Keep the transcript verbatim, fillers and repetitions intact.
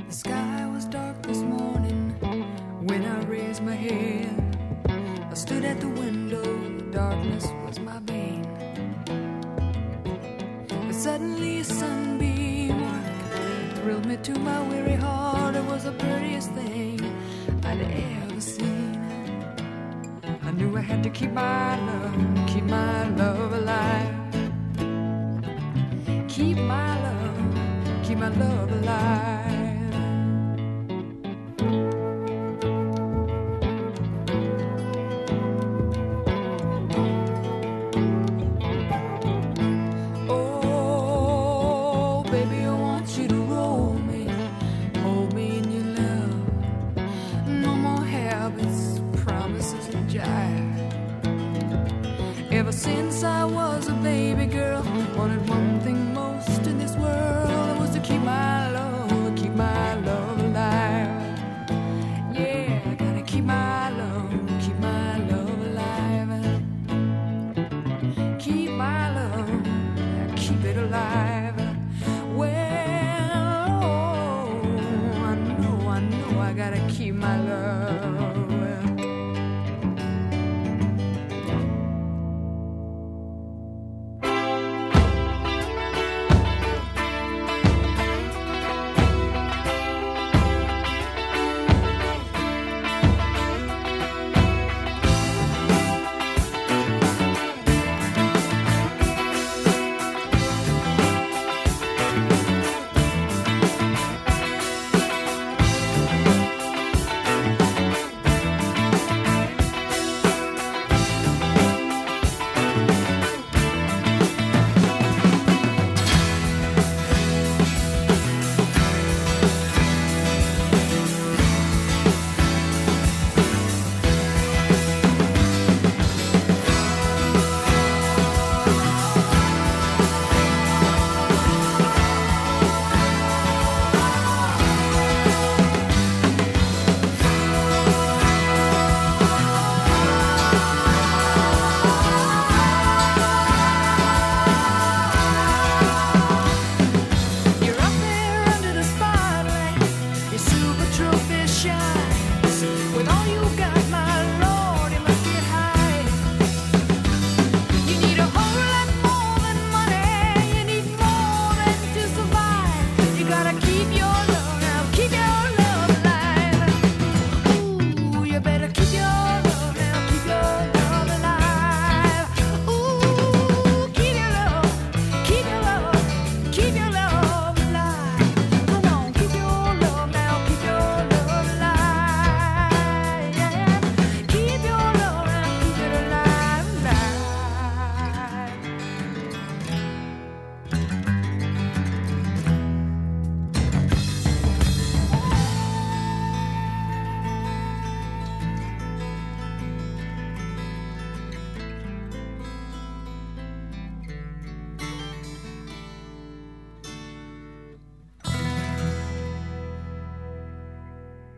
The sky was dark this morning when I raised my head. I stood at the window, the darkness was my bane. But suddenly a sunbeam thrilled me to my weary heart. It was the prettiest thing I'd ever seen. I knew I had to keep my love, keep my love alive. Keep my love, keep my love alive. Oh, baby, I want you to roll me, hold me in your love. No more habits, promises, and jive. Ever since I was a baby girl, wanted one thing most in this world. It was to keep my love, keep my love alive. Yeah, I gotta keep my love, keep my love alive. Keep my love, keep it alive. Well, oh, I know, I know I gotta keep my love.